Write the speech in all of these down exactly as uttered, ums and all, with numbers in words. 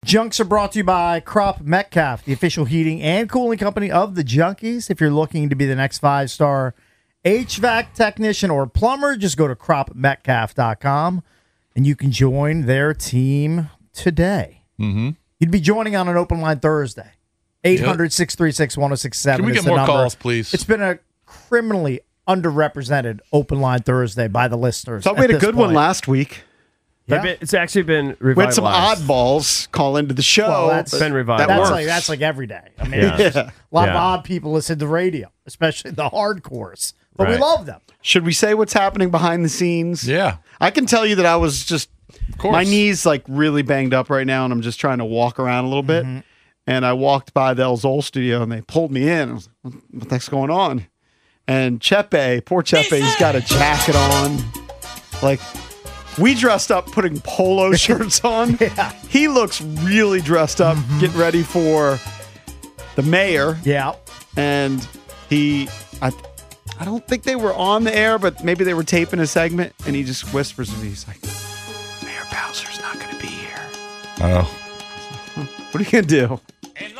Junks are brought to you by Krupp Metcalf, the official heating and cooling company of the Junkies. If you're looking to be the next five-star H V A C technician or plumber, just go to Krupp Metcalf dot com, and you can join their team today. Mm-hmm. You'd be joining on an open line Thursday. eight hundred, six three six, one oh six seven. Can we get more number. calls, please? It's been a criminally underrepresented open line Thursday by the listeners. Thought we had a good point. one last week. Yeah. Been, it's actually been revitalized. We had some oddballs call into the show. Well, that's been revived. That's works. like that's like every day. I mean, Yeah. it's just a lot Yeah. of odd people listen to the radio, especially the hardcores. But we Right. love them. Should we say what's happening behind the scenes? Yeah. I can tell you that I was just, Of course. my knees like really banged up right now, and I'm just trying to walk around a little bit. Mm-hmm. And I walked by the El Zol studio, and they pulled me in. I was like, what, what the heck's going on? And Chepe, poor Chepe, he's got a jacket on. Like, we dressed up putting polo shirts on. Yeah. He looks really dressed up, getting ready for the mayor. Yeah. And he, I, I don't think they were on the air, but maybe they were taping a segment. And he just whispers to me, he's like, Mayor Bowser's not going to be here. Oh. What are you going to do?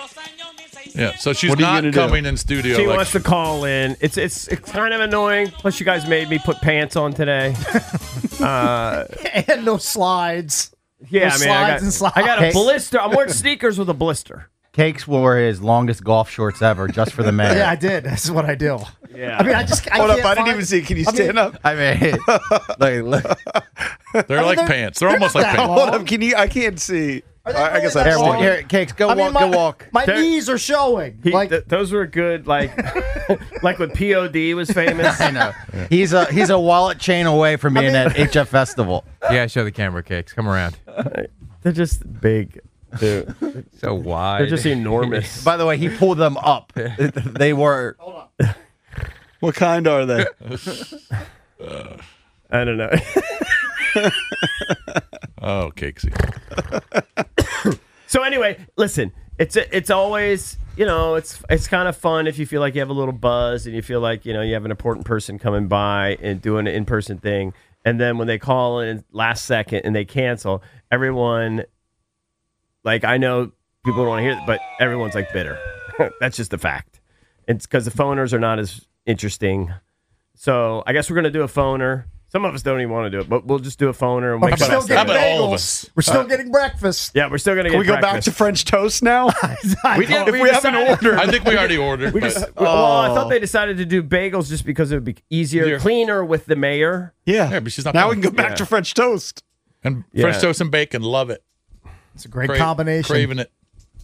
Yeah, so she's What are you not gonna do? coming in studio. She like, wants to call in. It's it's it's kind of annoying. Plus, you guys made me put pants on today. uh, And no slides. yeah, No I mean, I slides got, and slides. I got a Okay. blister. I'm wearing sneakers with a blister. Cakes wore his longest golf shorts ever just for the mayor. Yeah, I did. That's what I do. Yeah. I mean, I just I Hold up, can't I didn't find- even see. Can you I mean, stand up? I mean, look, look. they're like they're- pants. They're they're almost not like that pants. Hold up, can you? I can't see. Are they I, I really guess that I Here, long? wa- here, Cakes, go I mean, walk, my, go walk. My They're- knees are showing. He, like th- those were good. Like like when P O D was famous. I know. He's a he's a wallet chain away from being at H F Festival. Yeah, show the camera, Cakes. Come around. They're just big. Dude. So wide. They're just enormous. By the way, he pulled them up. They were. What kind are they? I don't know. Oh, Cakesy. So anyway, listen, it's it's always, you know, it's it's kind of fun if you feel like you have a little buzz and you feel like, you know, you have an important person coming by and doing an in-person thing. And then when they call in last second and they cancel, everyone, like, I know people don't want to hear it, but everyone's like bitter. That's just a fact. It's because the phoners are not as interesting. So I guess we're going to do a phoner. Some of us don't even want to do it, but we'll just do a phoner and we're wait about still us? till How getting about all of bagels. us? We're still getting breakfast. Yeah, we're still going to get Can we go back breakfast. to French toast now? We did. if we we haven't decided- ordered. I think we already ordered. We but- just, well, I thought they decided to do bagels just because it would be easier, Yeah. cleaner with the mayor. Yeah. Yeah, but she's not Now we coming. can go back Yeah. to French toast. and Yeah. French toast and bacon. Love it. It's a great Cra- combination. Craving it.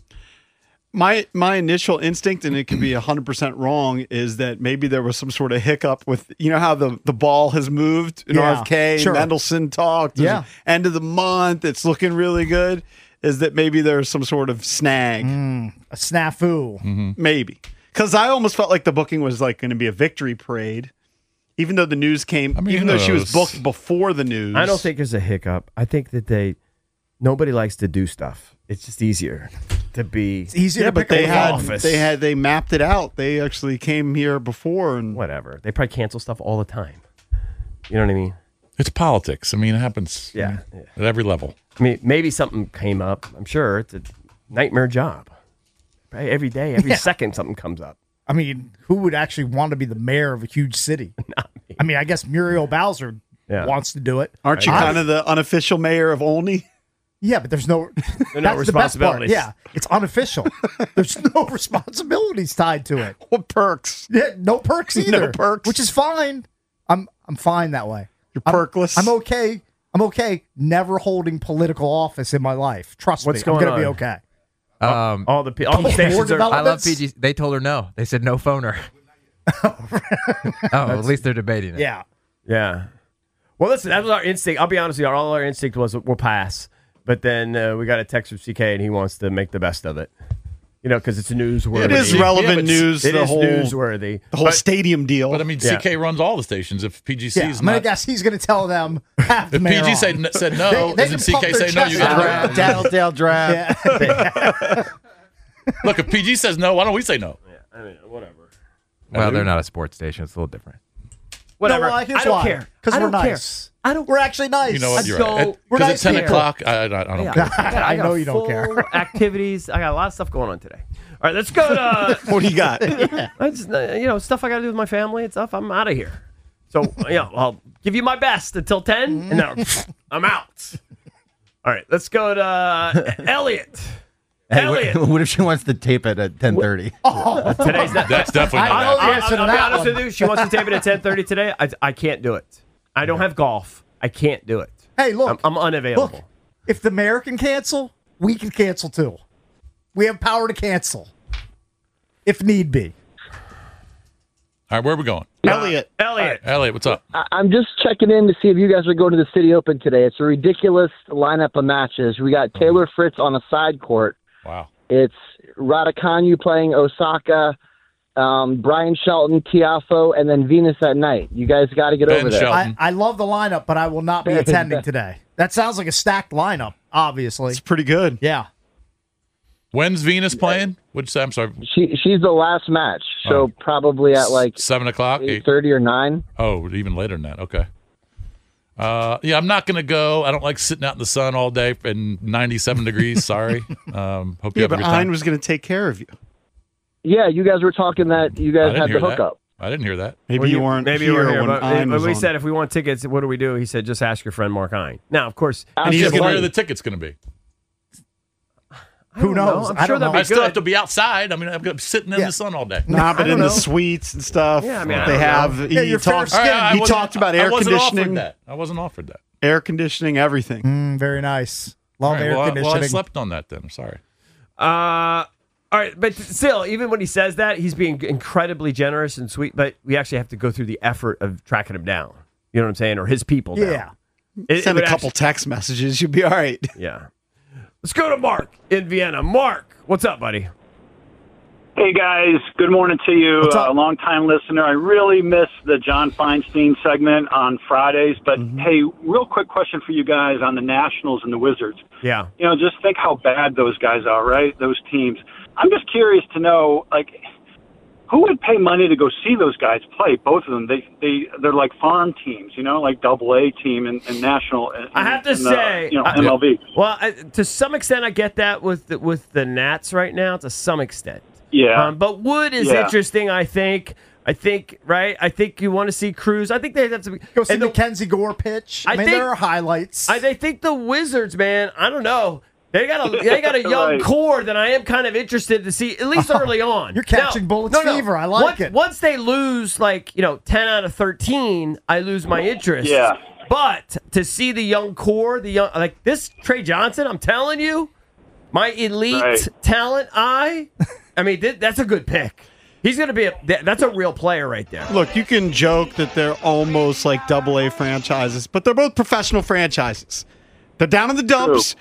My my initial instinct, and it could be one hundred percent wrong, is that maybe there was some sort of hiccup with, you know how the, the ball has moved in Yeah, R F K, sure. Mendelsohn talked, there's Yeah. end of the month, it's looking really good, is that maybe there's some sort of snag. A snafu. Maybe. Because I almost felt like the booking was like going to be a victory parade, even though the news came, I mean, even who though she was knows? booked before the news. I don't think there's a hiccup. I think that they, nobody likes to do stuff. It's just easier to be. It's easier Yeah, to but pick they a had office. they had they mapped it out. They actually came here before, and Whatever. They probably cancel stuff all the time. You know what I mean? It's politics. I mean, it happens Yeah. yeah. at every level. I mean, maybe something came up. I'm sure it's a nightmare job. Right? Every day, every Yeah. second, something comes up. I mean, who would actually want to be the mayor of a huge city? I mean, I guess Muriel Bowser Yeah. wants to do it. aren't you I- kind of the unofficial mayor of Olney? Yeah, but there's no, no that's the best part. responsibilities. Yeah, it's unofficial. There's no responsibilities tied to it. What perks? Yeah, no perks either. perks. Which is fine. I'm I'm fine that way. You're I'm- perkless. I'm okay. I'm okay never holding political office in my life. Trust What's me, going I'm gonna be on? okay. Um, All the pe- all the More stations are. I love developments? P G. They told her no. They said no phoner. Oh, at least they're debating it. Yeah. Yeah. Well, listen, that was our instinct. I'll be honest with you. All our instinct was we'll pass. But then uh, we got a text from C K, and he wants to make the best of it. You know, because it's newsworthy. It is Yeah, relevant but news. It the is whole newsworthy. the whole But- stadium deal. But I mean, Yeah. C K runs all the stations. If P G C Yeah, is I'm gonna not, guess he's gonna tell them have the if mayor P G on. said, said no, They- they doesn't can C K pump their say no? You chest got out. to Draft, tattletale draft. Yeah. Look, if P G says no, why don't we say no? I mean, whatever. Well, they're not a sports station. It's a little different. Whatever. No, well, here's I don't why. care. 'Cause I we're don't care. nice. I don't. We're actually nice. You know what? I You're don't- right. We're Because nice at ten people. o'clock, I, I, I don't Yeah, care. I, got, I, I got know you don't full care. activities. I got a lot of stuff going on today. All right, let's go to. What do you got? I just, uh, you know, stuff I got to do with my family and stuff. I'm out of here. So, yeah, I'll give you my best until ten, and then I'm out. All right, let's go to uh, Elliot. Hey, what, Elliot. what if she wants to tape it at ten thirty? Today's not. That's definitely I not know the happening. I'll, answer to I'll be that honest one. with you. She wants to tape it at ten thirty today. I, I can't do it. I don't have golf. I can't do it. Hey, look. I'm, I'm unavailable. Look, if the mayor can cancel, we can cancel too. We have power to cancel if need be. All right, where are we going? Elliot. Elliot. Elliot, what's up? I- I'm just checking in to see if you guys are going to the City Open today. It's a ridiculous lineup of matches. We got Taylor Fritz on a side court. Wow. It's Raducanu playing Osaka, um, Brian Shelton, Tiafoe, and then Venus at night. You guys got to get Ben over there. Shelton. I, I love the lineup, but I will not be attending today. That sounds like a stacked lineup, obviously. It's pretty good. Yeah. When's Venus playing? Would you say? I'm sorry. She she's the last match, so Oh. probably at like Seven o'clock. eight Eight. thirty or nine. Oh, even later than that. Okay. Uh, yeah, I'm not gonna go. I don't like sitting out in the sun all day in ninety-seven degrees. Sorry. Um, hope you Yeah, have a but good time. Ein was going to take care of you. Yeah, you guys were talking that you I guys didn't had hear the that. hookup. I didn't hear that. Maybe Well, you weren't maybe here, you were here, when but Ein when was we on. said if we want tickets, what do we do? He said just ask your friend Mark Hein. Now, of course, And He's he's gonna gonna- where are the tickets going to be? I Who don't know. knows? I'm I sure don't they'll know. be I still have good. to be outside. I mean, I'm gonna be sitting in Yeah. the sun all day. Nah, but I in don't the know. suites and stuff. Yeah, I mean, I they don't have. Yeah, He you're fair talks. skin. All right, I he wasn't- talked about I air wasn't offered conditioning, that. I wasn't offered that. air conditioning, everything. Mm, very nice. Love All right, air well, I- conditioning. well, I slept on that then. I'm sorry. Uh, all right, but still, even when he says that, he's being incredibly generous and sweet. But we actually have to go through the effort of tracking him down. You know what I'm saying, or his people. Down. Yeah. It- it Send a would couple actually- text messages. You'll be all right. yeah. Let's go to Mark in Vienna. Mark, what's up, buddy? Hey guys, good morning to you. What's Uh, up? a long time listener. I really miss the John Feinstein segment on Fridays, but hey, real quick question for you guys on the Nationals and the Wizards. Yeah. You know, just think how bad those guys are, right? Those teams. I'm just curious to know, like, who would pay money to go see those guys play? Both of them. They they they're like farm teams, you know, like Double A team and, and National. And, I have to and, uh, say, you know, I- M L B. Well, I, to some extent, I get that with the, with the Nats right now. To some extent. Yeah. Um, but Wood is Yeah. interesting. I think. I think. Right. I think you want to see Cruz. I think they have to be. Go see and the- Mackenzie Gore pitch. I, I mean, think- there are highlights. I, I think the Wizards, man. I don't know. They got a they got a young Right. core that I am kind of interested to see at least early on. You're catching bullets fever. I like once, it. Once they lose like you know ten out of thirteen, I lose my interest. Yeah. But to see the young core, the young like this Trey Johnson, I'm telling you, my elite Right. talent eye. I mean, th- that's a good pick. He's going to be a th- that's a real player right there. Look, you can joke that they're almost like double A franchises, but they're both professional franchises. They're down in the dumps.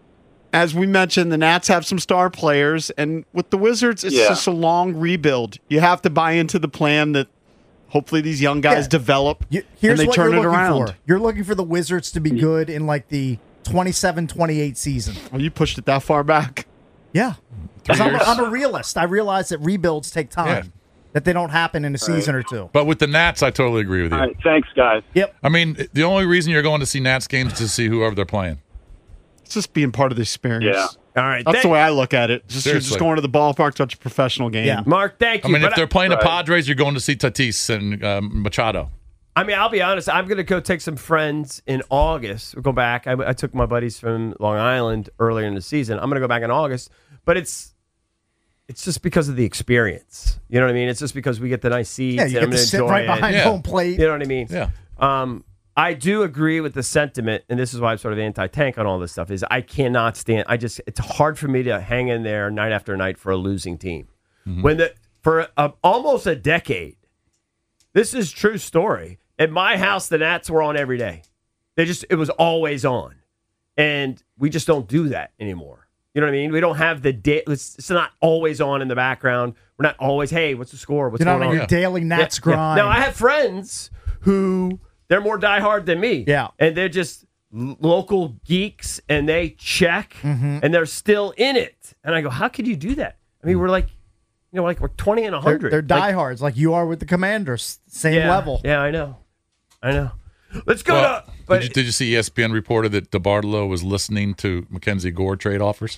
As we mentioned, the Nats have some star players, and with the Wizards, it's Yeah. just a long rebuild. You have to buy into the plan that hopefully these young guys Yeah. develop You- here's and they what turn you're it looking around. for. You're looking for the Wizards to be good in like the twenty-seven twenty-eight season. Well, you pushed it that far back. Yeah. 'Cause I'm, a, years. I'm a realist. I realize that rebuilds take time, Yeah. that they don't happen in a season or two. But with the Nats, I totally agree with you. All right, thanks, guys. Yep. I mean, the only reason you're going to see Nats games is to see whoever they're playing. It's just being part of the experience. Yeah. All right, That's thank- the way I look at it. Just, you're just Seriously. going to the ballpark to watch a professional game. Yeah. Mark, thank I you. mean, But if they're playing the Right. Padres, you're going to see Tatis and um, Machado. I mean, I'll be honest. I'm going to go take some friends in August. We'll go back. I, I took my buddies from Long Island earlier in the season. I'm going to go back in August, but it's it's just because of the experience. You know what I mean? It's just because we get the nice seats. Yeah, you and get I'm to gonna sit enjoy right it. behind Yeah. home plate. You know what I mean? Yeah. Um, I do agree with the sentiment, and this is why I'm sort of anti-tank on all this stuff. Is I cannot stand. I just it's hard for me to hang in there night after night for a losing team. When the for a, almost a decade, this is true story. At my house, the Nats were on every day. They just it was always on, and we just don't do that anymore. You know what I mean? We don't have the day. It's, it's not always on in the background. We're not always. Hey, what's the score? What's You're not going on on? your daily Nats Yeah, yeah. grind. Now I have friends who they're more diehard than me. Yeah. and they're just l- local geeks, and they check, Mm-hmm. and they're still in it. And I go, how could you do that? I mean, we're like, you know, like we're twenty and a they're, hundred. they're Like, diehards, like you are with the Commanders. Same yeah, level. Yeah, I know, I know. Let's go Well, to. But did, you, did you see E S P N reported that DeBartolo was listening to Mackenzie Gore trade offers?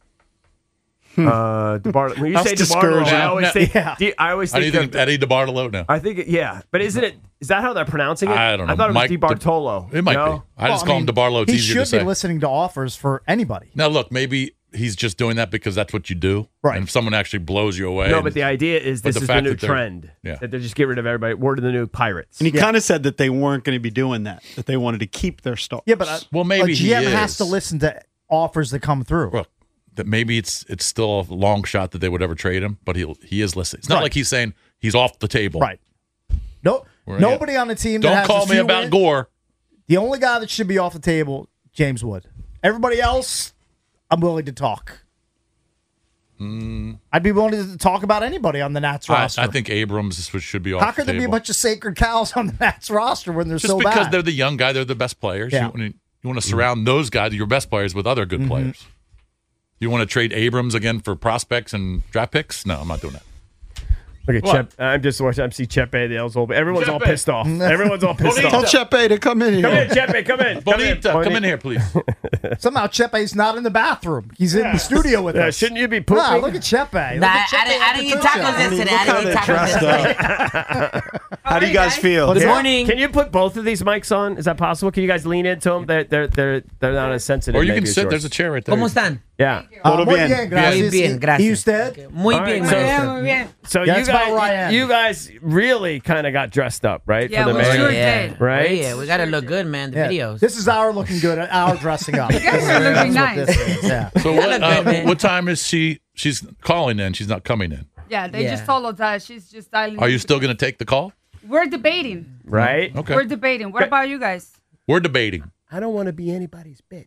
uh, DeBartolo, when you That's say DeBartolo, I discouraging. always No, think. yeah. D- I always How do you think. think of, Eddie DeBartolo? No, I think. It, yeah, but isn't it? Is that how they're pronouncing it? I don't know. I thought it was Mike DeBartolo. it might no? be. I just Well, call mean, him DeBartolo. It's he easier should to say. be listening to offers for anybody. Now, look, maybe he's just doing that because that's what you do. Right. And if someone actually blows you away. No, and- but the idea is But this the is the fact new that they're- trend. yeah. That they just get rid of everybody. Word of the new Pirates. And he kind of said that they weren't going to be doing that, that they wanted to keep their stars. Yeah, but uh, Well, maybe a he G M has is. to listen to offers that come through. Look, that maybe it's it's still a long shot that they would ever trade him, but he he is listening. It's not Right. like he's saying he's off the table. Right. No, We're- nobody on the team. that Don't has call a me few about wins- Gore. The only guy that should be off the table, James Wood. Everybody else, I'm willing to talk. I'd be willing to talk about anybody on the Nats Mm. I, roster. I think Abrams is- should be off How the could there be a table. bunch of sacred cows on the Nats roster when they're Just so because bad? they're the young guy, they're the best players. Yeah. You, want to, you want to surround those guys, your best players, with other good players. You want to trade Abrams again for prospects and draft picks? No, I'm not doing that. Look at What? Chep. I'm just watching. I'm see Chepe, the L's old. Everyone's all Chepe. pissed off. Everyone's all pissed Bonita. off. Tell Chepe to come in here. Come in, Chepe. Come in. Come in. Bonita, come in here, please. Somehow Chepe's not in the bathroom. He's in the studio with Yeah, us. shouldn't you be pooping? Nah, look at Chepe. Look Nah, at Chepe I didn't, I didn't eat at the tacos show. yesterday. Look I how didn't they eat tacos dressed yesterday. up. How do you guys feel? Good Yeah. morning. Can you put both of these mics on? Is that possible? Can you guys lean into them? They're they're they're they're not as sensitive. Or you maybe can as sit. yours. There's a chair right there. ¿Cómo están? Yeah. Uh, Todo muy bien. bien, gracias. Muy bien, gracias. ¿Y usted? Muy All bien, right, so- maestro. Muy bien. So Yeah, you that's about guys, where I am. you guys really kind of got dressed up, right? Yeah, for the we Mary- sure yeah. did. Right? Oh, yeah, we gotta look good, man. The Yeah. videos. This is our looking good, our dressing up. You guys are looking That's what nice. this is, yeah. So That what, look uh, good, man. what time is she? She's calling in. She's not coming in. Yeah, they Yeah. just told us that she's just dialing. Are you still going to take the call? We're debating. Right? Okay. We're debating. What about you guys? We're debating. I don't want to be anybody's bitch.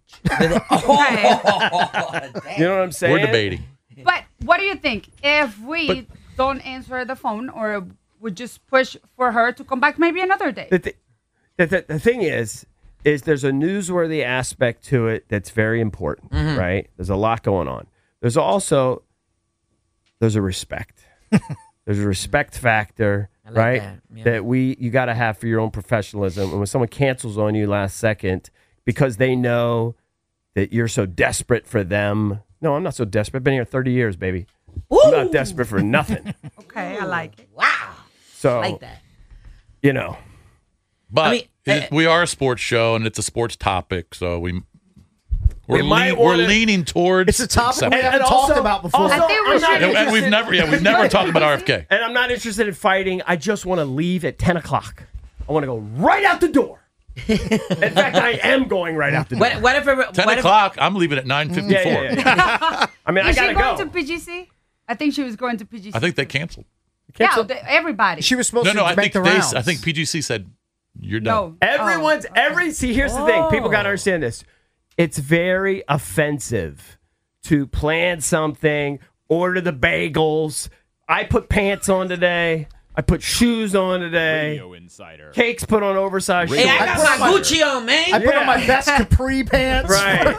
Okay. You know what I'm saying? We're debating. But what do you think if we don't answer the phone or we just push for her to come back maybe another day? The, th- the, the, the thing is, is there's a newsworthy aspect to it that's very important, right? There's a lot going on. There's also there's a respect. There's a respect factor, like right? that, yeah. That we you got to have for your own professionalism. And when someone cancels on you last second because they know that you're so desperate for them. No, I'm not so desperate. I've been here thirty years, baby. I'm not desperate for nothing. Okay, I like it. Wow. So, Like that. you know, But I mean, it- uh, we are a sports show, and it's a sports topic, so we we're, We might lean- we're wanna- leaning towards. It's a topic we acceptance. haven't And talked also- about before. also- I think we I'm not should. And, and we've never, yeah, we've never talked about R F K. and I'm not interested in fighting. I just want to leave at ten o'clock. I want to go right out the door. In fact, I am going right out the door. What, what if it, Ten what if, o'clock. I'm leaving at nine Yeah, fifty-four. yeah, yeah. I mean, I Is she gotta going go. to P G C? I think she was going to P G C. I think they canceled. yeah, Cancel- the- everybody. She was supposed No, to no. I make think the they. rounds. I think P G C said you're done. no. Everyone's Oh. every see. Here's the thing. People gotta understand this. It's very offensive to plan something, order the bagels. I put pants on today. I put shoes on today. Insider. Cakes put on oversized Hey, shorts. I got my Gucci on, man. I put Yeah. on my best capri pants. Right.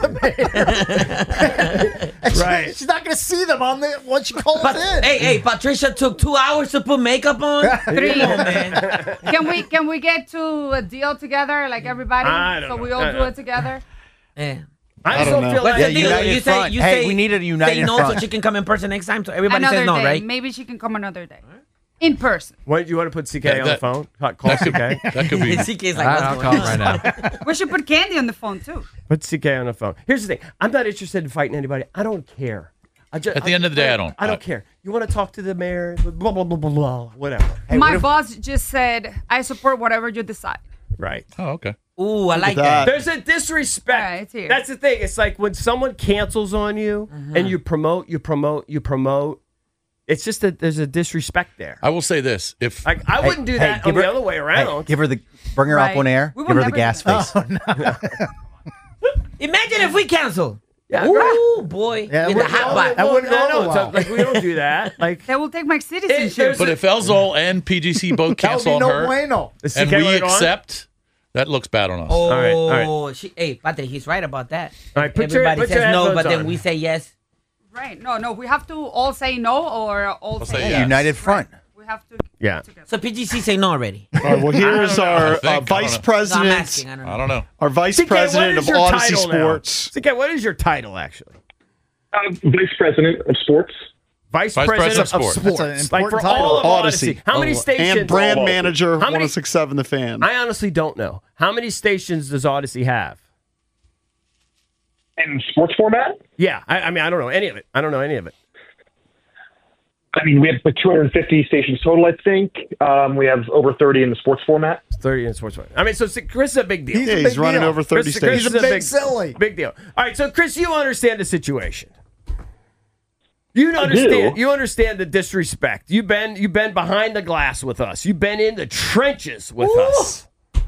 And she- Right. She's not going to see them on the when she calls But, in. hey, hey, Patricia took two hours to put makeup on. Three. Come on, man. Can we can we get to a deal together, like everybody, I don't so know. we all I do don't it together? Yeah. I, I just don't don't know. feel What's like the deal? united You say front. you Hey, say we need a say united no front. so she can come in person next time. So everybody another says no, day. right? Maybe she can come another day, in person. What, you want to put C K That- on that- the phone? Call, call C K. That could be. C K's like, I'll what's call going him on? right now. We should put Candy on the phone too. Put C K on the phone. Here's the thing. I'm not interested in fighting anybody. I don't care. I just, At the end of the day, I don't. I don't care. You want to talk to the mayor? Blah blah blah blah blah. Whatever. My boss just said, "I support whatever you decide." Right. Oh, okay. Ooh, I like that. that. There's a disrespect. All right, it's here. That's the thing. It's like when someone cancels on you and you promote, you promote, you promote. It's just that there's a disrespect there. I will say this: if Like I wouldn't do hey, that give on the her- other way Hey, around. give her the, bring her Right. up on air. We will Give her the never gas do that. face. Imagine if we cancel. Yeah, Ooh, right. boy. Yeah, in the we're- hot bite. I wouldn't I go know. over So, well. like we don't do that. Like They will take my there's citizenship. but if Elzol and P G C both That would cancel be on no her, bueno. Is and C K we want it on? accept, that looks bad on us. Oh, right, all she, hey, Patrick, he's right about that. All right, put your- Everybody put your says no, headphones but then on. we say yes. Right? No, no. We have to all say no or all I'll say say yes. yes. United front. We We have to. Yeah. So P G C say no already. All right, well, here's I our think. I uh, don't vice know. No, I'm president, asking. I don't know. I don't know. our vice C K, what president is of your Odyssey title now? Sports. C K, what is your title actually? Uh, Vice President of Sports. Vice, Vice President, President of of Sports. Sports. That's an Like for important title. all of Odyssey. Odyssey. How many Oh, stations? And brand All manager, How many- one oh six point seven The Fan. I honestly don't know. How many stations does Odyssey have? In sports format? Yeah, I, I mean, I don't know any of it. I don't know any of it. I mean, we have like two hundred fifty stations total, I think. Um, we have over thirty in the sports format. thirty in sports. I mean, so Chris is a big deal. He's, yeah, he's running deal. over thirty Chris, Chris stations. is He's a big silly. Big deal. All right, so Chris, you understand the situation. You understand. do. You understand the disrespect. You've been you've been behind the glass with us. You've been in the trenches with us.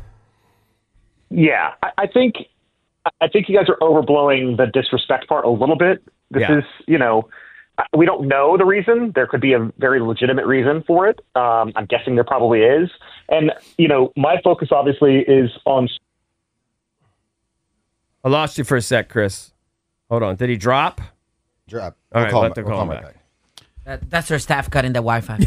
Yeah, I, I think I think you guys are overblowing the disrespect part a little bit. This Yeah. is, you know, we don't know the reason. There could be a very legitimate reason for it. Um, I'm guessing there probably is. And, you know, my focus obviously is on. I lost you for a sec, Chris. Hold on. Did he drop? Drop. All We'll right, call let him- the we'll call call him back. That, that's her staff cutting the Wi-Fi.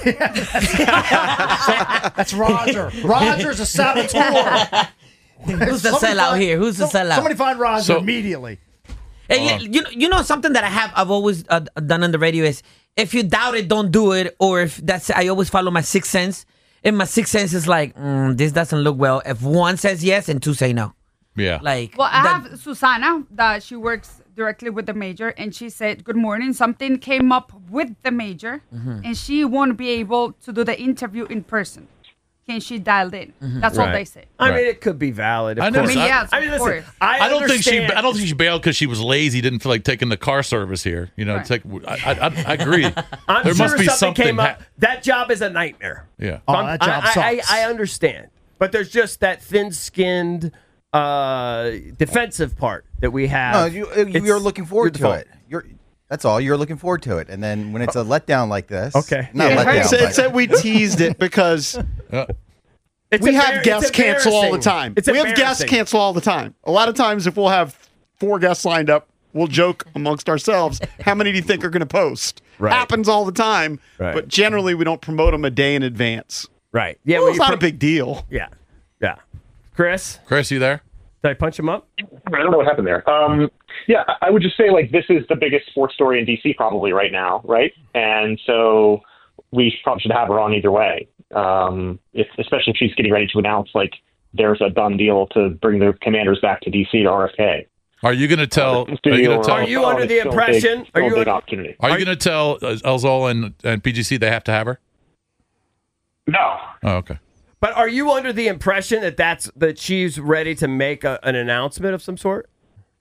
That's Roger. Roger's a saboteur. Who's the Somebody sellout find- here? Who's the some- sellout? Somebody find Roger So- immediately. Hey, you, you know, you know something that I have I've always uh, done on the radio is if you doubt it, don't do it. Or if that's I always follow my sixth sense. And my sixth sense is like mm, this doesn't look well. If one says yes and two say no, Yeah. like Well, I that- have Susana that she works directly with the major, and she said, "Good morning. Something came up with the major, Mm-hmm. and she won't be able to do the interview in person. Can she dialed in? Mm-hmm. That's all Right. they say. I Right. mean, it could be valid. Of I know. course. I mean, I- yes, I mean, of listen. course. I, I don't think she. understand- I don't think she bailed because she was lazy. Didn't feel like taking the car service here. You know, Right. take. I, I, I agree. I'm there sure must be something, something. came up. ha- That job is a nightmare. yeah. Oh, I'm- that job I, I, sucks. I, I understand, but there's just that thin-skinned uh, defensive part that we have. No, you, uh, It's you're looking forward your to default. it. You're that's all. You're looking forward to it, and then when it's a letdown like this, Okay. not Yeah, letdown. It's, but- it's that we teased it because Uh, It's we embar- have it's guests cancel all the embarrassing. time. It's we have guests embarrassing. cancel all the time. A lot of times, if we'll have four guests lined up, we'll joke amongst ourselves, how many do you think are going to post? Right. Happens all the time, Right. but generally we don't promote them a day in advance. Right. Yeah. Well, well, it's you not a pro- big deal. Yeah. Yeah. Chris, Chris, you there? did I punch him up? I don't know what happened there. Um, yeah, I- I would just say like this is the biggest sports story in D C probably right now, right? And so we probably should have her on either way. Um, if, especially if she's getting ready to announce like there's a done deal to bring the Commanders back to D C to R F K. Are you going to tell? Are you going to tell? Are you under the impression- Are are you you a big un- opportunity? Are you going to tell uh, Elzol and, and P G C they have to have her? No. Oh, okay. But are you under the impression that that's that she's ready to make a, an announcement of some sort?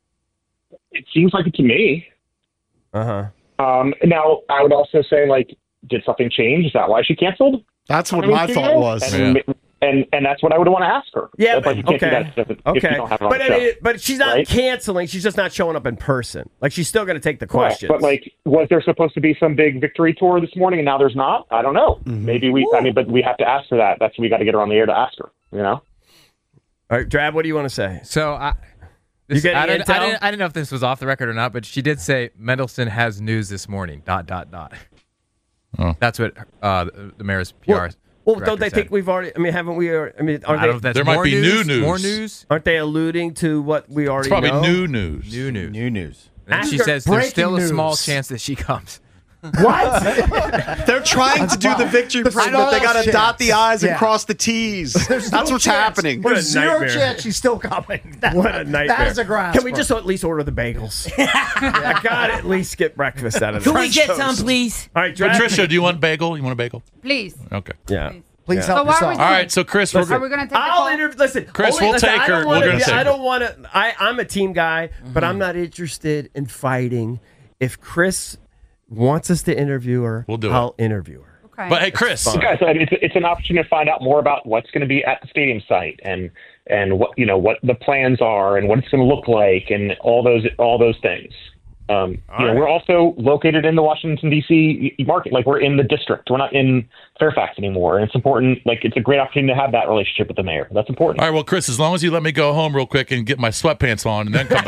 It seems like it to me. Uh huh. Um, now, I would also say, like, did something change? Is that why she canceled? That's what I mean, my you thought know, was. And, and and that's what I would want to ask her. Yeah, but you can't okay. do that if, if Okay. you don't have her on But the I show. mean, but she's not right? canceling. She's just not showing up in person. Like she's still going to take the Correct. questions. But like, was there supposed to be some big victory tour this morning, and now there's not? I don't know. Mm-hmm. Maybe we. I mean, but we have to ask her that. That's we got to get her on the air to ask her. You know. All right, Drab, what do you want to say? So I, You this, getting I, didn't, intel? I, didn't, I didn't know if this was off the record or not, but she did say Mendelsohn has news this morning. Dot dot dot. Oh. That's what uh, the, the mayor's P R. Well, well don't director they said. think we've already? I mean, haven't we? already- I mean, I aren't don't know if they? that's There might more be new news, news. More news. Aren't they alluding to what we It's already probably know? new news. New news. New news. And Ask she her- says there's breaking still a small news. chance that she comes. What? They're trying to do the victory parade, but they got to dot the I's and Yeah. cross the T's. There's That's no what's chance. happening. What a There's zero nightmare. chance she's still coming. That- What a nightmare. That is a grasp. Can we just at least order the bagels? I got to at least get breakfast out of Can this. we get some, please? All right, Drab. Patricia, do you want bagel? You want a bagel? Please. Okay. Yeah. Please So help why are yourself. we All right. So Chris, we're Are we gonna take the I'll call? interview. Listen, Chris, only- we'll listen, take I her. don't We're wanna gonna be- take I her. don't want to. I I'm a team guy, but I'm not interested in fighting. If Chris wants us to interview her, We'll do it. I'll interview her. Okay. But hey, Chris. fine. Guys, I mean, it's it's an opportunity to find out more about what's going to be at the stadium site and and what you know what the plans are and what it's going to look like and all those all those things. Um, you All know, right. we're also located in the Washington D C market. Like we're in the district. We're not in Fairfax anymore. And it's important. Like it's a great opportunity to have that relationship with the mayor. That's important. All right, well, Chris, as long as you let me go home real quick and get my sweatpants on and then come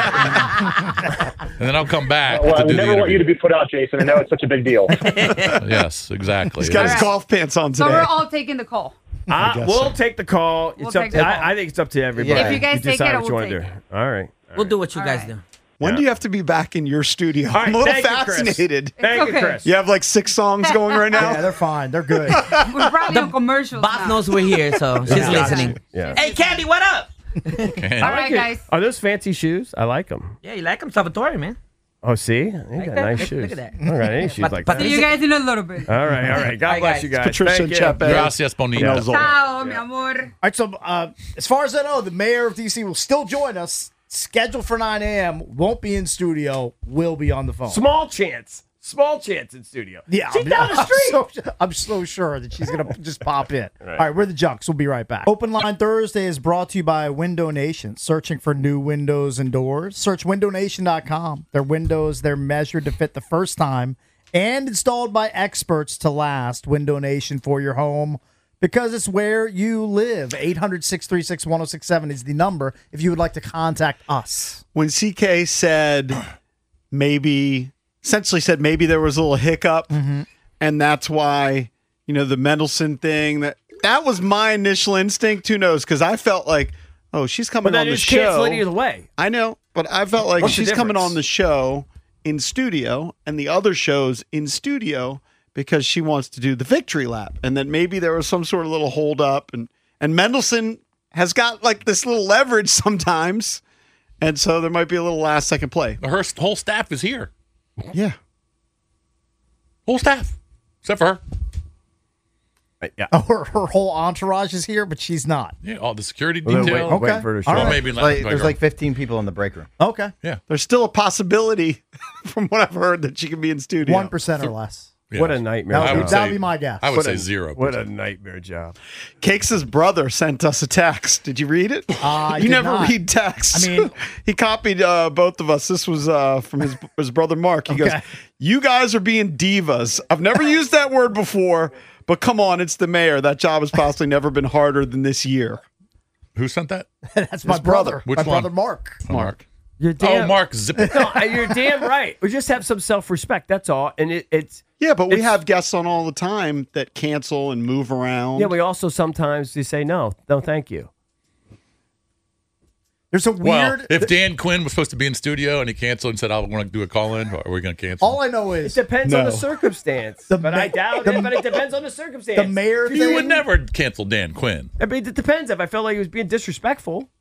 back. And then I'll come back Well, to I do would the never want you to interview. be put out, Jason. I know it's such a big deal. Yes, exactly. He's got his All right. golf pants on So today. we're all taking the call. Uh, guess we'll so. take the call. We'll It's up take to, the call. I, I think it's up to everybody. If you guys take decide it, what you we'll wanna take do. All right. We'll do what you All guys right. do. When Yeah. do you have to be back in your studio? All right, I'm a little thank you, Chris. fascinated. Thank okay. you, Chris. You have like six songs going right now? Yeah, they're fine. They're good. We're probably on commercials Boss now. knows we're here, so she's Yeah. listening. Yeah. Hey, Candy, what up? Okay. All right, it. guys. Are those fancy shoes? I like them. Yeah, you like him, Salvatore, man. Oh, see? They got that. nice Look- shoes. look at that. I don't got any shoes Pat- like Pat- that. See you guys in a little bit. All right, all right. God Bye, bless guys. you guys. Patricia Thank and you. Chepe. Gracias, Bonita. Mel's old. Ciao, mi amor. All right, so uh, as far as I know, the mayor of D C will still join us. Scheduled for nine a.m. Won't be in studio. Will be on the phone. Small chance. Small chance in studio. Yeah, She's I'm, down the I'm street. so, I'm so sure that she's gonna just pop in. All right, we're the Junks. We'll be right back. Open Line Thursday is brought to you by Window Nation. Searching for new windows and doors? Search window nation dot com. Their windows, they're measured to fit the first time and installed by experts to last. Window Nation for your home, because it's where you live. eight hundred, six three six, one oh six seven is the number if you would like to contact us. When C K said maybe, essentially said maybe there was a little hiccup, Mm-hmm. and that's why, you know, the Mendelsohn thing, that that was my initial instinct. Who knows? Because I felt like, oh, she's coming But then on the just cancel show. it either way. I know, but I felt like What's the she's coming difference? on the show in studio and the other shows in studio because she wants to do the victory lap, and then maybe there was some sort of little hold up, and and Mendelsohn has got like this little leverage sometimes, and so there might be a little last second play. Her whole staff is here. Yeah, Whole staff, except for her. Yeah. Oh, her, her whole entourage is here, but she's not. Yeah, all the security Well, detail. wait, wait Okay. for her to All show Well, right. maybe not. Like, like there's her. like fifteen people in the break room. Okay. there's still a possibility, from what I've heard, that she can be in studio. one percent or less. Yeah. What a nightmare. That I would, would that would say- be my guess. I would What say a- zero. What a nightmare job. Cakes' brother sent us a text. Did you read it? Uh, I you did never not. read texts. I mean- he copied uh, both of us. This was uh, from his his brother Mark. He goes, Okay. "You guys are being divas. I've never used that word before, but come on, it's the mayor. That job has possibly never been harder than this year." Who sent that? That's my His brother. brother. Which my one? brother, Mark. Mark. You're Oh, damn, Mark Zip. No, you're damn right. We just have some self-respect. That's all. And it, it's Yeah, but we It's- have guests on all the time that cancel and move around. yeah. We also sometimes we say no, no, thank you. There's a Well, weird. if Dan Quinn was supposed to be in studio and he canceled and said, I want to do a call in, are we going to cancel? all I know It is depends on No. the circumstance. The but ma- I doubt the- it. But it depends on the circumstance. the mayor you thing. would never cancel Dan Quinn. I mean, it depends. If I felt like he was being disrespectful.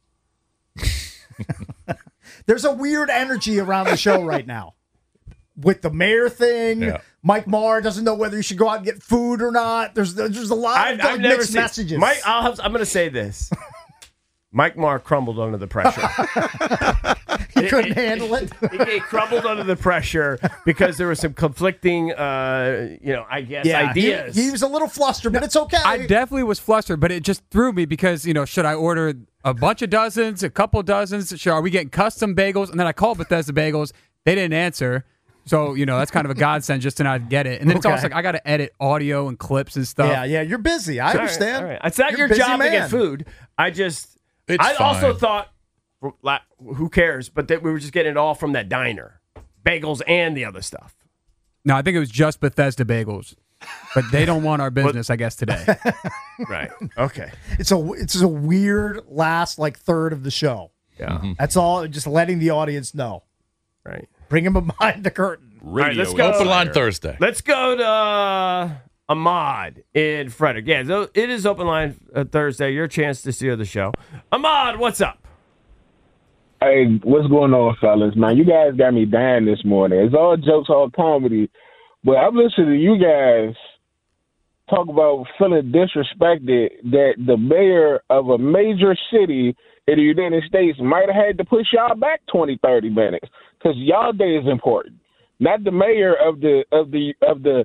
There's a weird energy around the show right now. With the mayor thing, Yeah. Mike Marr doesn't know whether you should go out and get food or not. There's there's a lot I've, of I've like, never mixed seen messages. Mike. I'll have, I'm going to say this. Mike Marr crumbled under the pressure. he couldn't handle it. he, he crumbled under the pressure because there were some conflicting, uh, you know, I guess yeah, he- ideas. He, was a little flustered, but it's okay. I definitely was flustered, but it just threw me because, you know, should I order a bunch of dozens, a couple dozens? Should, are we getting custom bagels? And then I called Bethesda Bagels. They didn't answer. So, you know, that's kind of a godsend just to not get it. And then it's Okay. also like I got to edit audio and clips and stuff. yeah, yeah, you're busy. I All right, understand. all right. It's not You're your a busy job to man. get food. I just, It's I also fine. thought, la- who cares? But that we were just getting it all from that diner, bagels and the other stuff. No, I think it was just Bethesda Bagels. But they don't want our business, I guess, today. Right. Okay. It's a it's a weird last like third of the show. Yeah. That's all. Just letting the audience know. Right. Bring him behind the curtain. Radio let's go. Open Line Thursday. Let's go to uh, Ahmad in Frederick. Yeah, so it is Open Line uh, Thursday. Your chance to steal the show. Ahmad, what's up? Hey, what's going on, fellas? Man, you guys got me dying this morning. It's all jokes, all comedy. But I'm listening to you guys talk about feeling disrespected that the mayor of a major city in the United States might have had to push y'all back twenty, thirty minutes because y'all day is important. Not the mayor of the of the of the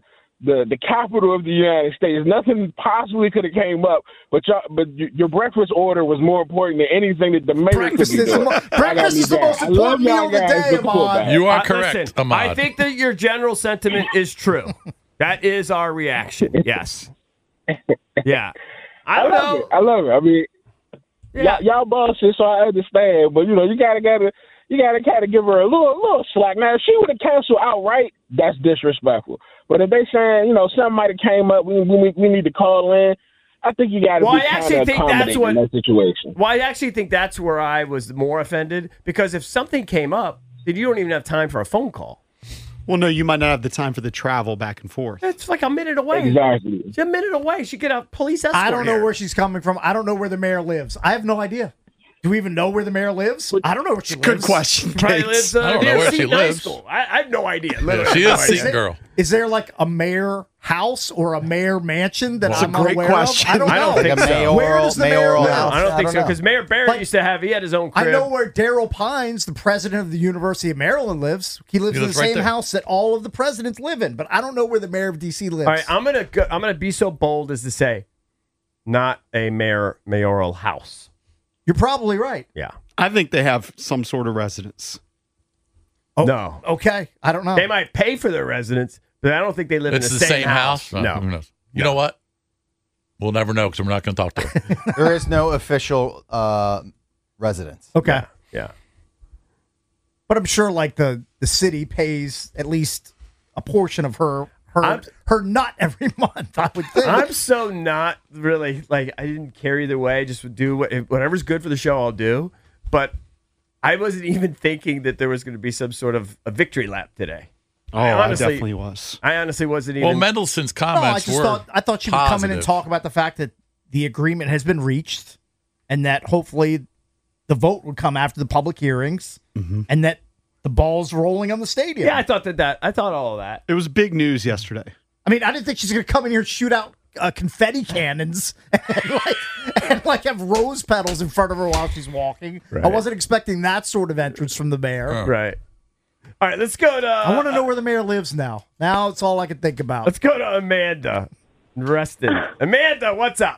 the the capital of the United States. Nothing possibly could have came up, but y'all, but y- your breakfast order was more important than anything that the mayor Breakfast could be is the doing. mo- breakfast is the most I love important meal y'all of the guys, day, but cool, Ahmad. guys. You are Uh, correct, listen, Ahmad. I think that your general sentiment is true. That is our reaction. Yes. Yeah. I I don't love know. it. I love it. I mean, Yeah. y'all, y'all bosses, so I understand, but you know, you gotta gotta you gotta kind of give her a little little slack. Now, if she would have canceled outright, that's disrespectful. But if they saying, you know, something might have came up, we we we need to call in. I think you got to Well, be I kind actually of think that's accommodating what- in that situation. Well, I actually think that's where I was more offended because if something came up, then you don't even have time for a phone call. Well, no, you might not have the time for the travel back and forth. It's like a minute away. Exactly. It's a minute away. She get a police escort. I don't know here. where she's coming from. I don't know where the mayor lives. I have no idea. Do we even know where the mayor lives? I don't know where she lives. Good question, Probably Gates. lives uh, I don't know near where she Seton High lives. School. I, I have no idea. Yeah, Literally she no is idea. Seton girl. Is there like a mayor house or a mayor mansion that That's a I'm great unaware question. of? I don't know. I don't Like think a so. mayoral, Where does the mayor mayoral live? No, house. I don't think so know. because Mayor Barrett Like, used to have. He had his own crib. I know where Daryl Pines, the president of the University of Maryland, lives. He lives He in lives the right same there. house that all of the presidents live in, but I don't know where the mayor of D C lives. All right, I'm gonna go, I'm gonna be so bold as to say, not a mayor mayoral house. You're probably right. Yeah. I think they have some sort of residence. Oh, No. Okay. I don't know. They might pay for their residence, but I don't think they live It's in the the, same house. house. Uh, No. Who knows? You know what? We'll never know because we're not going to talk to her. There is no official uh, residence. Okay. Yeah. But I'm sure like the, the city pays at least a portion of her her I'm- her nut every month, I would think. I'm so not really like I didn't care either way. Just would do what, whatever's good for the show. I'll do, but I wasn't even thinking that there was going to be some sort of a victory lap today. Oh, I I honestly- definitely was. I honestly wasn't even. Well, Mendelssohn's no, I comments just were thought I thought she would come in and positive. talk about the fact that the agreement has been reached and that hopefully the vote would come after the public hearings and that the ball's rolling on the stadium. yeah, I thought that that I thought all of that. It was big news yesterday. I mean, I didn't think she's going to come in here and shoot out uh, confetti cannons and like, and like have rose petals in front of her while she's walking. I Right. wasn't expecting that sort of entrance from the mayor. Oh. Right. All right, let's go to. I want to know where the mayor lives now. Now it's all I can think about. Let's go to Amanda. Reston. Amanda, what's up?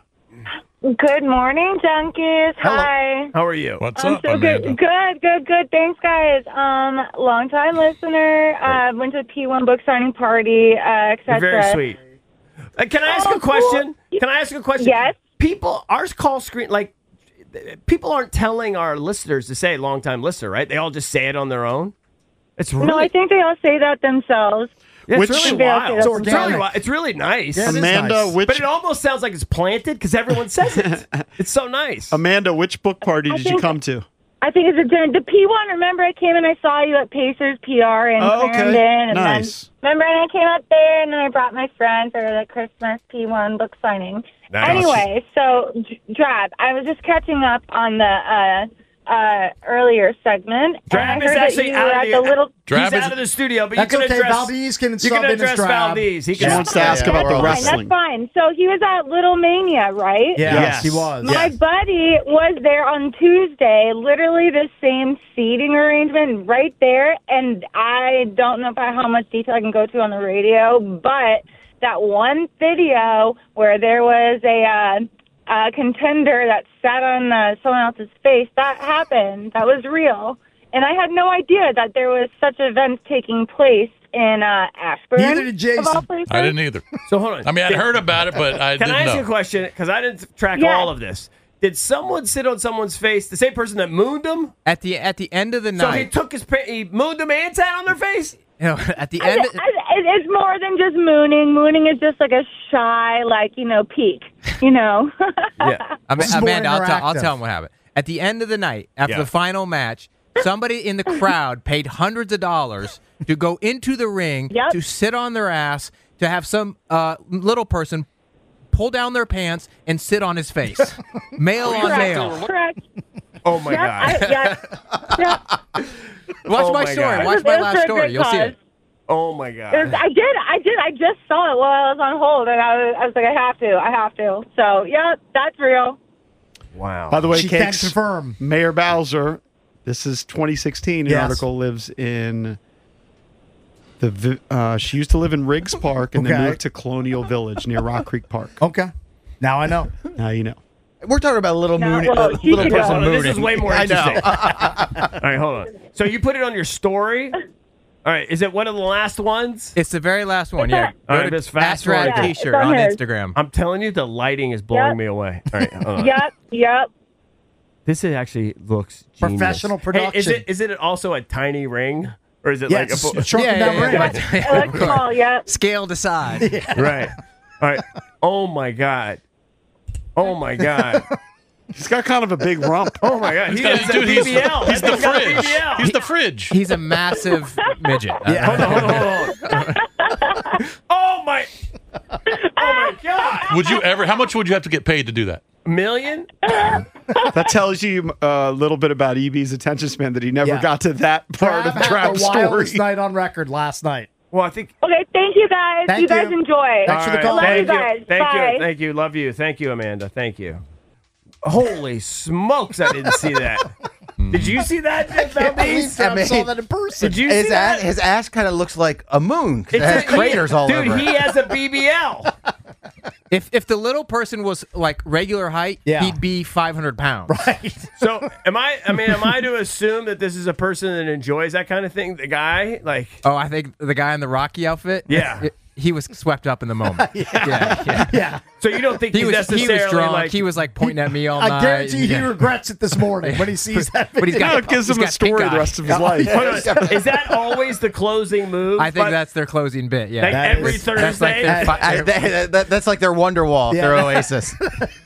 Good morning, junkies. Hi. How are you? What's I'm up, so Amanda? good. Good, good, good. Thanks, guys. Um, long time listener. Uh, went to the P one book signing party, uh, et You're cetera. very sweet. Uh, can I ask Oh, a question? cool. Can I ask a question? Yes. People, our call screen, like, people aren't telling our listeners to say long time listener, right? They all just say it on their own. It's really, No, I think they all say that themselves. yeah, it's Which- really They all say wild. that It's, themselves. really, wi- it's really nice. Yeah, it is Amanda, nice. which But it almost sounds like it's planted because everyone says it. It's so nice. Amanda, which book party I did you think- come to? I think it's a during the P one. Remember, I came and I saw you at Pacers P R in Oh, okay. Clarendon, and Nice. then remember, and I came up there, and then I brought my friend for the Christmas P one book signing. Nice. Anyway, so D- Drab, I was just catching up on the uh, uh, earlier segment, Drab and I is heard that actually you out were of at the- the little. Drab He's is out of the studio, but That's you can okay. address. Valdez can you sub can in as address Drab. Valdez. He She can. wants to ask Yeah, about the we're all Fine, wrestling. that's fine. So he was at Little Mania, right? Yes, Yes. he was. My buddy was there on Tuesday, literally the same seating arrangement right there. And I don't know about how much detail I can go to on the radio, but that one video where there was a, uh, a contender that sat on uh, someone else's face, that happened. That was real. And I had no idea that there was such events taking place in uh, Ashburn. Neither did Jason. Of all places. I didn't either. So hold on. I mean, I'd heard about it, but I Can didn't I ask know. you a question? Because I didn't track Yes. all of this. Did someone sit on someone's face? The same person that mooned him? At the at the end of the So he night, took his pa- he mooned them and sat on their face? you know, at the I, end, I, it's more than just mooning. Mooning is just like a shy, like, you know, peek, you know. Yeah. I mean, This is more Amanda, I'll tell, I'll interactive. tell him what happened. At the end of the night, after Yeah. the final match, somebody in the crowd paid hundreds of dollars to go into the ring Yep. to sit on their ass to have some uh, little person pull down their pants and sit on his face, male on Correct. male. Correct. Oh my Yep, God. I, yeah. Yep. Watch Oh my, my story. God. Watch It my was last for a story. good You'll see cause. it. Oh my It was, God. I did. I did. I just saw it while I was on hold, and I was, I was like, I have to. I have to. So, yeah, that's real. Wow. By the way, She can Cakes, confirm. Mayor Bowser, this is twenty sixteen. An Yes. article lives in the The vi- uh, she used to live in Riggs Park and Okay. then moved to Colonial Village near Rock Creek Park. Okay. Now I know. Now you know. We're talking about little No, moon, well, uh, she little could person go. mooning. This is way more I know. interesting. All right, hold on. So you put it on your story. All right, is it one of the last ones? It's the very last one. Yeah. All Go right, to just fast Astrad forward. Yeah, it's T-shirt on on hers. Instagram. I'm telling you, the lighting is blowing Yep. me away. All right, hold on. Yep, yep. This is actually looks genius. Professional Hey, is production. it is it also a tiny ring or is it Yeah, like it's a a shrunken Yeah, down yeah, ring. yeah. It looks small, yep. Scale to size. right? All right. Oh my god. Oh my god. He's got kind of a big rump. Oh my god. He got- has a dude, he's- B B L. he's That the thing's got a fridge. B B L. He's the fridge. He's a massive midget. Yeah. Hold on, hold on, hold on. Oh my. Oh my god. Would you ever? How much would you have to get paid to do that? Million? That tells you uh, a little bit about E B's attention span that he never Yeah. got to that part Trav of had Trav's the wildest story. night on record last night. Well, I think. Okay, thank you guys. Thank you guys you. enjoy. Thanks for the All call. Love Thank you guys. Thank Bye. you. Thank you. Love you. Thank you, Amanda. Thank you. Holy smokes! I didn't see that. Did you see that, Jeff Valdez? I mean, saw that in person. Did you his see that? ass, his ass kind of looks like a moon 'cause it It's has a- craters he, all dude, over. he it. has a B B L. If if the little person was like regular height, Yeah. he'd be five hundred pounds. Right. So, am I? I mean, am I to assume that this is a person that enjoys that kind of thing? The guy, like, Oh, I think the guy in the Rocky outfit. Yeah. it- he was swept up in the moment. yeah. yeah, Yeah. so you don't think He he's was he necessarily was drunk. like he was like pointing at me all I night. guarantee he Yeah. regrets it this morning when he sees that But he's video. got- No, it gives he's him a got pink story the eye. rest of his life. Hold on. Is that always the closing move? I think But- that's their closing bit. Yeah, like That every is- Thursday. that's like their fi- I- their- that- that- that's like their Wonderwall, their Yeah. oasis.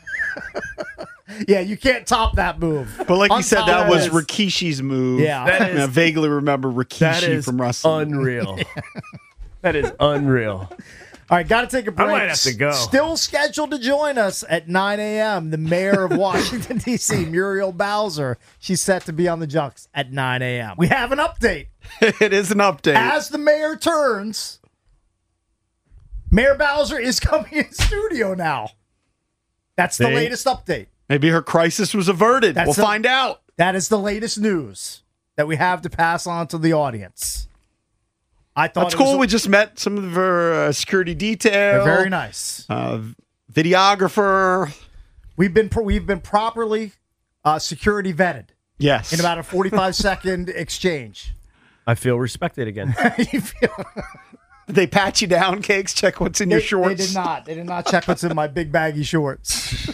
Yeah, you can't top that move. But like you said, that Untopped was is- Rikishi's move. Yeah. That I, mean, I is- vaguely remember Rikishi that is from wrestling. unreal. That is unreal. All right, got to take a break. I might have to go. Still scheduled to join us at nine a.m. The mayor of Washington, D C, Muriel Bowser. She's set to be on the Junks at nine a.m. We have an update. It is an update. As the mayor turns, Mayor Bowser is coming in studio now. That's the See? latest update. Maybe her crisis was averted. That's we'll the- find out. That is the latest news that we have to pass on to the audience. I thought That's it was cool. a- we just met some of her uh, security detail. They're very nice. Uh, videographer. We've been pro- we've been properly uh, security vetted Yes. in about a forty-five second exchange. I feel respected again. You feel- Did they pat you down, Cakes? Check what's in they, your shorts. They did not. They did not check what's in my big baggy shorts.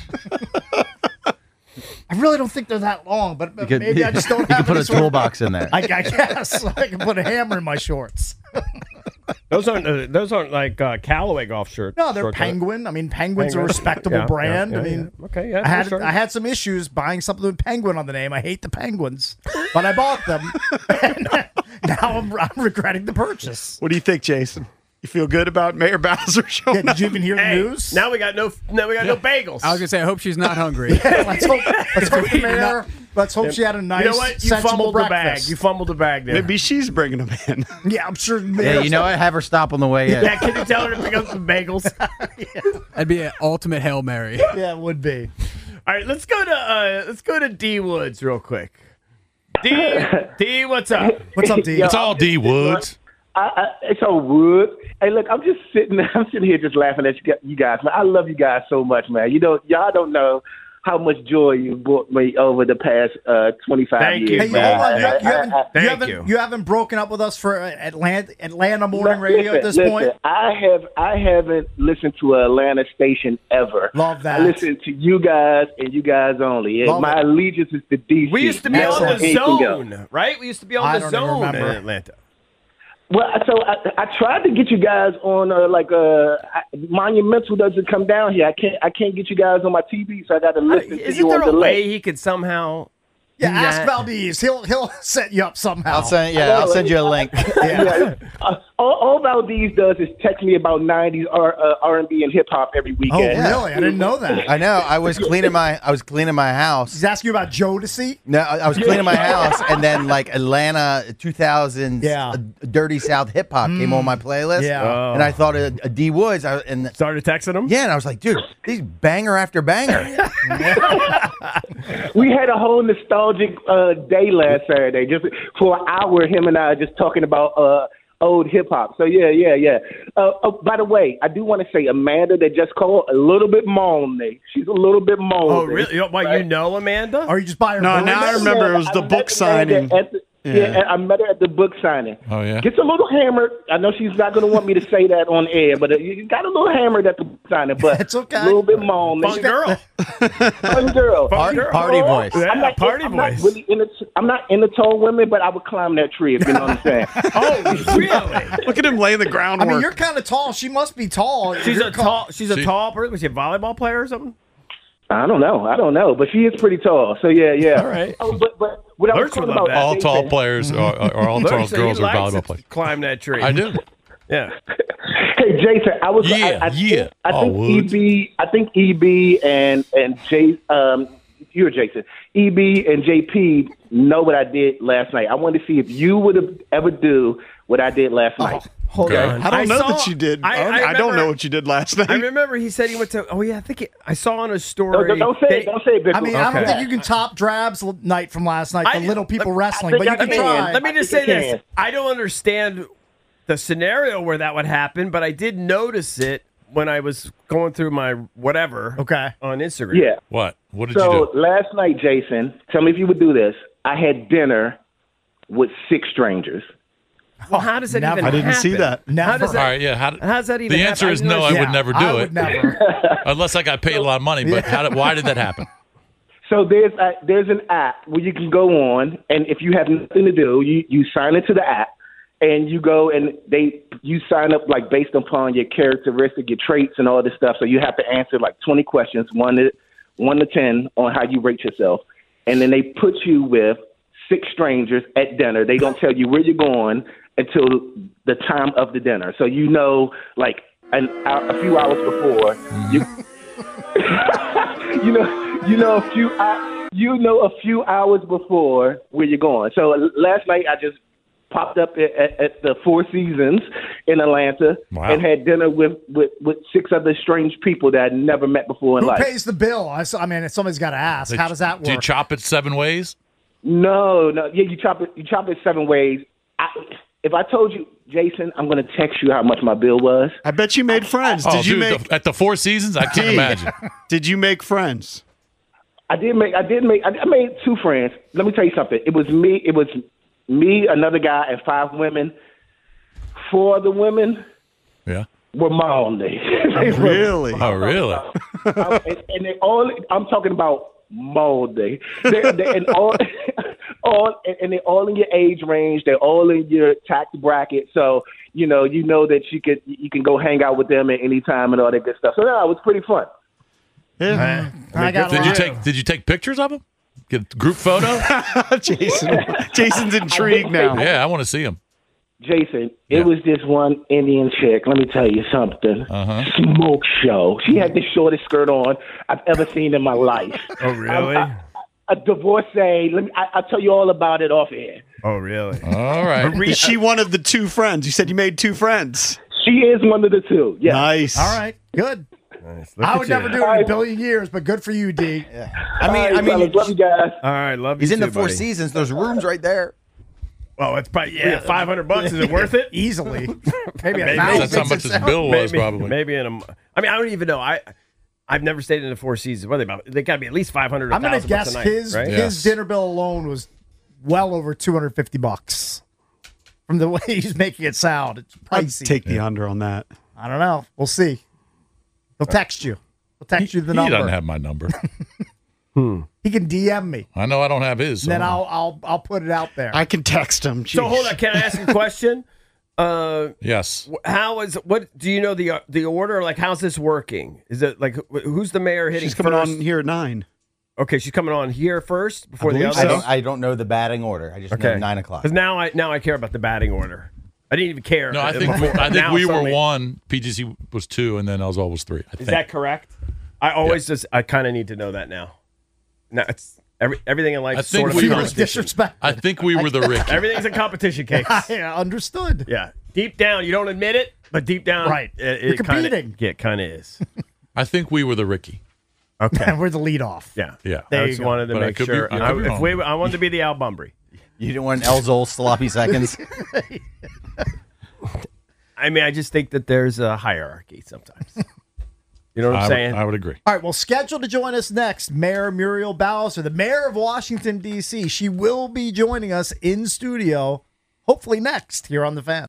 I really don't think they're that long, but but could- maybe I just don't you have can put any a sort of- toolbox in there. I, I guess I can put a hammer in my shorts. Those aren't uh, those aren't like uh, Callaway golf shirts. No, they're shorts, are they? Penguin. I mean, Penguin's Penguin. a respectable Yeah, brand. yeah, I yeah, mean, yeah. Okay, yeah, I had sure. I had some issues buying something with Penguin on the name. I hate the Penguins, but I bought them. And now I'm, I'm regretting the purchase. What do you think, Jason? You feel good about Mayor Bowser showing Yeah, did you up? even hear the Hey, news? now we got no now we got no bagels. I was gonna say, I hope she's not hungry. let's hope. Let's hope the mayor. Let's hope she had a nice, you know what? You sensible fumbled the bag. breakfast. You fumbled the bag there. Maybe she's bringing them in. Yeah, I'm sure. Yeah, you know what? Have her stop on the way in. Yeah, can you tell her to pick up some bagels? That'd be an ultimate Hail Mary. Yeah, it would be. All right, let's go to uh, let's go to D Woods real quick. D D, what's up? What's up, D? It's all D Woods. I, I, it's all wood. Hey, look, I'm just sitting. I'm sitting here just laughing at you, you guys. Man, I love you guys so much, man. You know, y'all don't know how much joy you brought me over the past uh, twenty-five Thank years. you. Hey, man. hold on. You, I- you haven't, I- I- you, Thank haven't, you. you haven't broken up with us for uh, Atlanta, Atlanta morning radio listen, at this listen, point? I have I haven't listened to an Atlanta station ever. Love that. I listen to you guys and you guys only. And Love my it. allegiance is to D C. We used to be Excellent. on the Anything else. zone, right? We used to be on I the don't even zone in remember. Atlanta. Well, so I, I tried to get you guys on uh, like uh, I- Monumental doesn't come down here. I can't I can't get you guys on my T V, so I got to listen to Isn't you there on a delay. way he could somehow? Yeah, do ask that? Valdez. He'll he'll set you up somehow. I'll send. Yeah, I'll send you a link. Yeah. Uh, all, all Valdez does is text me about nineties R, uh, R and B and hip hop every Oh, weekend. really? I didn't know that. I know. I was cleaning my. I was cleaning my house. He's asking you about Jodeci? No, I I was cleaning my house, and then like Atlanta two thousands, Yeah. uh, Dirty South hip hop came on my playlist. Yeah. Oh. and I thought of uh, D Woods. I, and Started texting him. yeah, and I was like, dude, these banger after banger. We had a whole nostalgic uh, day last Saturday, just for an hour. Him and I just talking about uh, old hip hop. So yeah, yeah, yeah. Uh, oh, by the way, I do want to say Amanda that just called a little bit moany. She's a little bit moany. Oh, really? Why, you know Amanda? Or you just buy her? No, book? now I remember it was the I book met Amanda signing. at the- Yeah, I met her at the book signing. Oh, yeah? Gets a little hammered. I know she's not going to want me to say that on air, but you got a little hammered at the book signing. But it's okay. A little bit moan. Fun girl. Fun girl. Party, Fun party girl. voice. I'm Yeah, not, party I'm voice. Not really into, I'm not into tall women, but I would climb that tree if you know what I'm saying. Oh, really? Look at him laying the groundwork. I mean, you're kind of tall. She must be tall. She's You're a call- tall. She's a She- tall person. Was she a volleyball player or something? I don't know. I don't know, but she is pretty tall. So yeah, yeah. All right. Oh, but but what I was Lurch would talking love about that. All Jason- tall players or, or all tall Lurch said girls he are likes volleyball to players. Climb that tree. I do. Yeah. Hey Jason, I was Yeah, I, I yeah. Think, I Oh, think Woods. E B, I think E B and and J um you're Jason. E B and J P know what I did last night. I wanted to see if you would have ever do what I did last night. Hold Okay. on. I don't know saw- that you did. I, I, I I don't remember- know what you did last night. I remember he said he went to. Oh yeah, I think it, I saw on a No, story. don't, don't say they- it. Don't say it, Bickle. I mean, I don't Okay. think you can top Drab's l- night from last night, the I- little people let- wrestling, I but you think I can can. try. Let me I just think say you this: can. I don't understand the scenario where that would happen, but I did notice it when I was going through my whatever Okay. on Instagram. Yeah. What? What did So you do? last night, Jason, tell me if you would do this. I had dinner with six strangers. Well, how does that Never. even I didn't see happen? that. Never. How does that? All right, yeah. How, d- How's that even the answer happen? is I no. I Yeah, would never do I it would never. unless I got paid a lot of money. But how did, why did that happen? So there's a, there's an app where you can go on, and if you have nothing to do, you, you sign into the app, and you go and they you sign up like based upon your characteristic, your traits, and all this stuff. So you have to answer like twenty questions, one to one to ten, on how you rate yourself, and then they put you with six strangers at dinner. They don't tell you where you're going until the time of the dinner. So you know, like an, a few hours before, you you know, you know a few, uh, you know a few hours before where you're going. So last night I just popped up at, at, at the Four Seasons in Atlanta Wow. and had dinner with, with, with six other strange people that I'd never met before in Who life. pays the bill? I, s- I mean, somebody's got to ask. Did How you- does that Do you work? chop it seven ways? No, no, yeah, you chop it, you chop it seven ways. I, if I told you, Jason, I'm going to text you how much my bill was. I bet you made friends. Oh, Did you dude, make? the, at the Four Seasons? I can't D, imagine. Did you make friends? I did make, I did make, I, I made two friends. Let me tell you something. It was me, it was me, another guy, and five women. Four of the women Yeah. were Maundy. They were- Really? Oh, really? I- and, and they all, I'm talking about moldy. They're, they're and all, all, and they're all in your age range. They're all in your tax bracket. So you know, you know that you could, you can go hang out with them at any time and all that good stuff. So no, it was pretty fun. Yeah. I got Did a you lot. take Did you take pictures of them? Get a group photo? Jason. Jason's intrigued now. Yeah, I want to see them. Jason, Yeah. it was this one Indian chick. Let me tell you something. Uh-huh. Smoke show. She had the shortest skirt on I've ever seen in my life. Oh really? A, a divorcee. Let me. I, I'll tell you all about it off air. Oh really? All right. Is she one of the two friends? You said you made two friends. She is one of the two. Yeah. Nice. All right, good. Nice. Look I at would you. never do it in a billion years, but good for you, D. I mean, All right, I mean, fellas, love you guys. All right, love you. he's in the too, Four buddy. Seasons. There's rooms right there. Oh, it's probably yeah, five hundred bucks. Is it worth it? Easily. Maybe a Maybe. thousand. That's how much his bill was, maybe, probably. Maybe in a. m- I mean, I don't even know. I I've never stayed in the Four Seasons. What are they about? They got to be at least five hundred. I'm gonna guess a night, his right? his Yes. dinner bill alone was well over two hundred fifty bucks. From the way he's making it sound, it's I'd pricey. take the under on that. I don't know. We'll see. He'll text you. He'll text you the He number. doesn't have my number. He can D M me, I know I don't have his. so and then I don't I'll I'll I'll put it out there. I can text him. So Jeez. hold on. Can I ask a question? Uh, know. Yes. wh- how is what? Do you know the uh, the order? Like, how's this working? Is it like wh- who's the mayor hitting She's coming first? on here at nine. Okay, she's coming on here first before the believe other. I so. don't. I don't know the batting order. I just Okay, know nine o'clock. Because now I now I care about the batting order. I didn't even care. No, I uh, think we, before. I think Now we were suddenly- one. P G C was two, and then Elzol was three. I Is think. that correct? I always just I kind of need to know that now. Now it's every, everything in life I is think sort of we a were competition. Disrespect. I think we were the Ricky. Everything's a competition case. Yeah, understood. Yeah, deep down you don't admit it, but deep down, Right. It, You're it kinda, competing. yeah, it kind of is. I think we were the Ricky. Okay. We're the lead off. Yeah, Yeah. There I you just go. wanted to But I make could be- sure. I I, could be if wrong. we, I wanted to be the Al Bumbry. You didn't want Elzol sloppy seconds. I mean, I just think that there's a hierarchy sometimes. You know what I'm I, saying? I would agree. All right, well, scheduled to join us next, Mayor Muriel Bowser, the mayor of Washington, D C. She will be joining us in studio, hopefully next, here on The Fan.